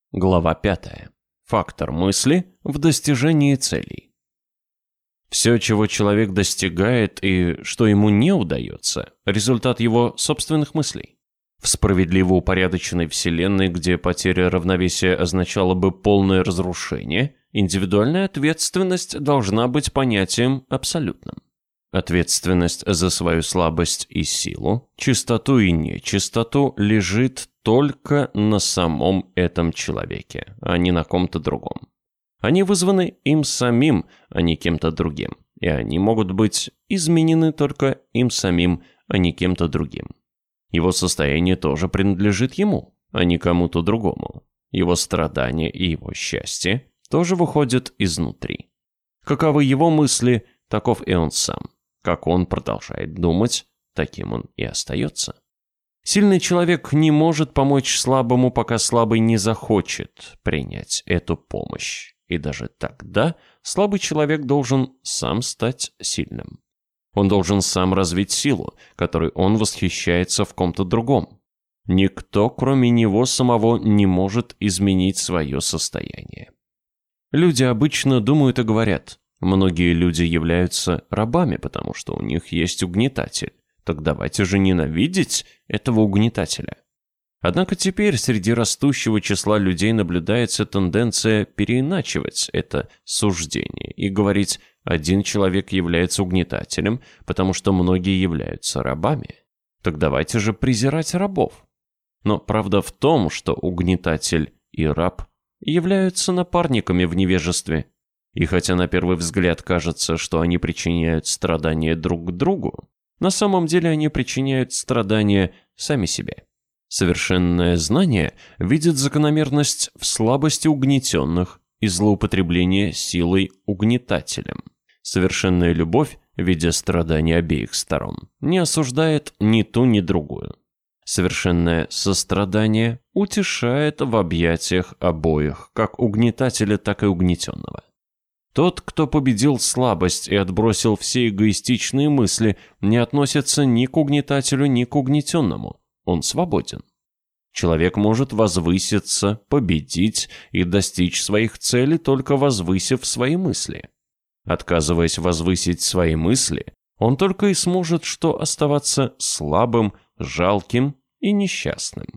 Глава 5. Фактор мысли в достижении целей. Все, чего человек достигает и что ему не удается, результат его собственных мыслей. В справедливо упорядоченной вселенной, где потеря равновесия означала бы полное разрушение, индивидуальная ответственность должна быть понятием абсолютным. Ответственность за свою слабость и силу, чистоту и нечистоту лежит только на самом этом человеке, а не на ком-то другом. Они вызваны им самим, а не кем-то другим, и они могут быть изменены только им самим, а не кем-то другим. Его состояние тоже принадлежит ему, а не кому-то другому. Его страдания и его счастье тоже выходят изнутри. Каковы его мысли, таков и он сам. Как он продолжает думать, таким он и остается. Сильный человек не может помочь слабому, пока слабый не захочет принять эту помощь. И даже тогда слабый человек должен сам стать сильным. Он должен сам развить силу, которой он восхищается в ком-то другом. Никто, кроме него самого, не может изменить свое состояние. Люди обычно думают и говорят: многие люди являются рабами, потому что у них есть угнетатель. Так давайте же ненавидеть этого угнетателя. Однако теперь среди растущего числа людей наблюдается тенденция переиначивать это суждение и говорить: один человек является угнетателем, потому что многие являются рабами. Так давайте же презирать рабов. Но правда в том, что угнетатель и раб являются напарниками в невежестве. И хотя на первый взгляд кажется, что они причиняют страдания друг другу, на самом деле они причиняют страдания сами себе. Совершенное знание видит закономерность в слабости угнетенных и злоупотреблении силой угнетателем. Совершенная любовь, видя страдания обеих сторон, не осуждает ни ту, ни другую. Совершенное сострадание утешает в объятиях обоих, как угнетателя, так и угнетенного. Тот, кто победил слабость и отбросил все эгоистичные мысли, не относится ни к угнетателю, ни к угнетенному. Он свободен. Человек может возвыситься, победить и достичь своих целей, только возвысив свои мысли. Отказываясь возвысить свои мысли, он только и сможет что оставаться слабым, жалким и несчастным.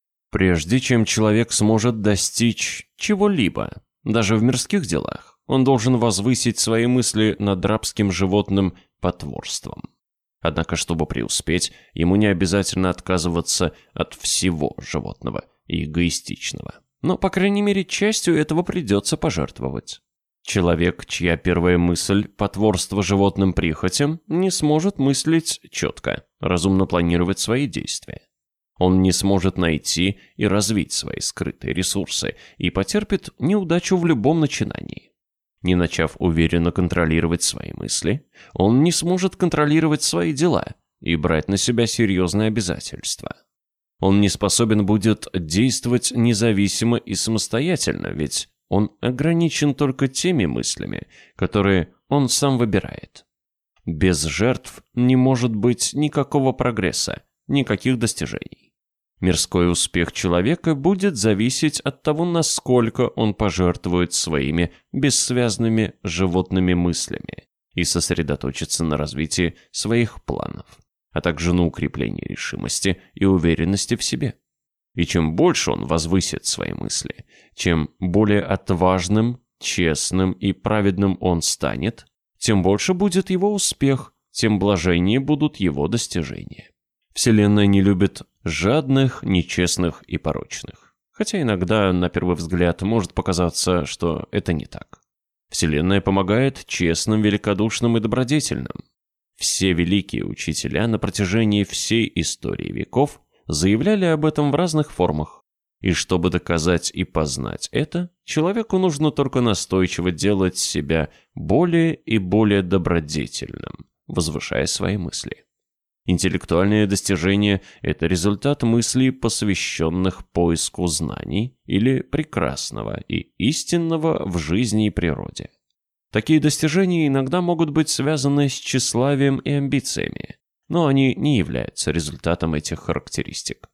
Прежде чем человек сможет достичь чего-либо, даже в мирских делах, он должен возвысить свои мысли над рабским животным потворством. Однако, чтобы преуспеть, ему не обязательно отказываться от всего животного и эгоистичного. Но, по крайней мере, частью этого придется пожертвовать. Человек, чья первая мысль – потворство животным прихотям, не сможет мыслить четко, разумно планировать свои действия. Он не сможет найти и развить свои скрытые ресурсы и потерпит неудачу в любом начинании. Не начав уверенно контролировать свои мысли, он не сможет контролировать свои дела и брать на себя серьезные обязательства. Он не способен будет действовать независимо и самостоятельно, ведь он ограничен только теми мыслями, которые он сам выбирает. Без жертв не может быть никакого прогресса, никаких достижений. Мирской успех человека будет зависеть от того, насколько он пожертвует своими бессвязными животными мыслями и сосредоточится на развитии своих планов, а также на укреплении решимости и уверенности в себе. И чем больше он возвысит свои мысли, чем более отважным, честным и праведным он станет, тем больше будет его успех, тем блаженнее будут его достижения. Вселенная не любит жадных, нечестных и порочных. Хотя иногда, на первый взгляд, может показаться, что это не так. Вселенная помогает честным, великодушным и добродетельным. Все великие учителя на протяжении всей истории веков заявляли об этом в разных формах. И чтобы доказать и познать это, человеку нужно только настойчиво делать себя более и более добродетельным, возвышая свои мысли. Интеллектуальные достижения – это результат мыслей, посвященных поиску знаний или прекрасного и истинного в жизни и природе. Такие достижения иногда могут быть связаны с тщеславием и амбициями, но они не являются результатом этих характеристик.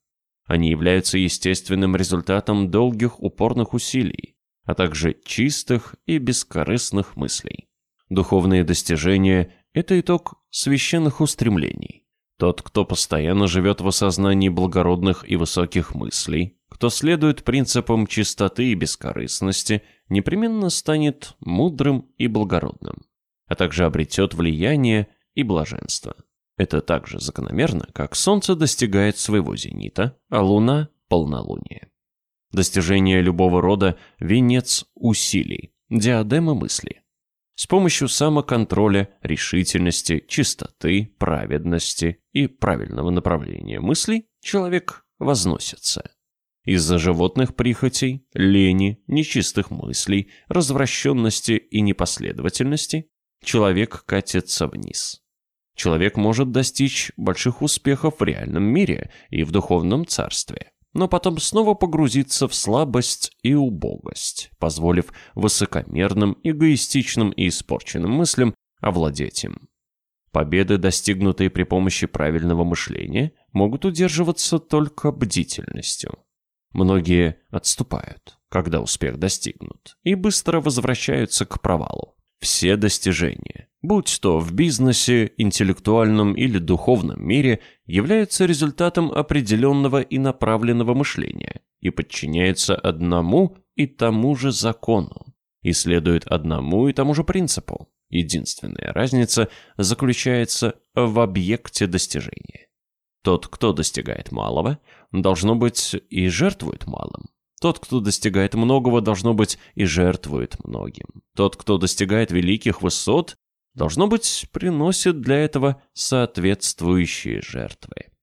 Они являются естественным результатом долгих упорных усилий, а также чистых и бескорыстных мыслей. Духовные достижения – это итог священных устремлений. Тот, кто постоянно живет в осознании благородных и высоких мыслей, кто следует принципам чистоты и бескорыстности, непременно станет мудрым и благородным, а также обретет влияние и блаженство. Это так же закономерно, как Солнце достигает своего зенита, а Луна – полнолуния. Достижение любого рода – венец усилий, диадема мысли. С помощью самоконтроля, решительности, чистоты, праведности и правильного направления мыслей человек возносится. Из-за животных прихотей, лени, нечистых мыслей, развращенности и непоследовательности человек катится вниз. Человек может достичь больших успехов в реальном мире и в духовном царстве, но потом снова погрузиться в слабость и убогость, позволив высокомерным, эгоистичным и испорченным мыслям овладеть им. Победы, достигнутые при помощи правильного мышления, могут удерживаться только бдительностью. Многие отступают, когда успех достигнут, и быстро возвращаются к провалу. Все достижения, будь то в бизнесе, интеллектуальном или духовном мире, являются результатом определенного и направленного мышления и подчиняются одному и тому же закону и следуют одному и тому же принципу. Единственная разница заключается в объекте достижения. Тот, кто достигает малого, должно быть и жертвует малым. Тот, кто достигает многого, должно быть и жертвует многим. Тот, кто достигает великих высот, должно быть, приносит для этого соответствующие жертвы.